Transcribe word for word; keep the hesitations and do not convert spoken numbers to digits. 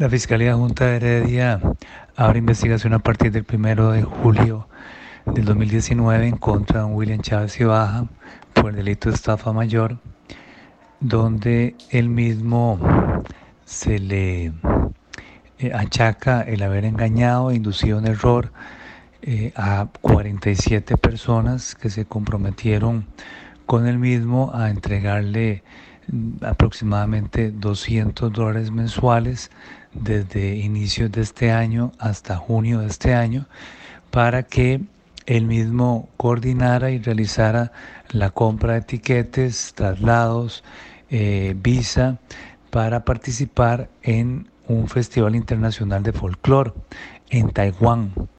La Fiscalía Junta de Heredia abre investigación a partir del primero de julio del dos mil diecinueve en contra de William Chávez y Baja por el delito de estafa mayor, donde él mismo se le eh, achaca el haber engañado e inducido en error eh, a cuarenta y siete personas que se comprometieron con él mismo a entregarle aproximadamente doscientos dólares mensuales desde inicios de este año hasta junio de este año para que él mismo coordinara y realizara la compra de tiquetes, traslados, eh, visa para participar en un festival internacional de folclore en Taiwán.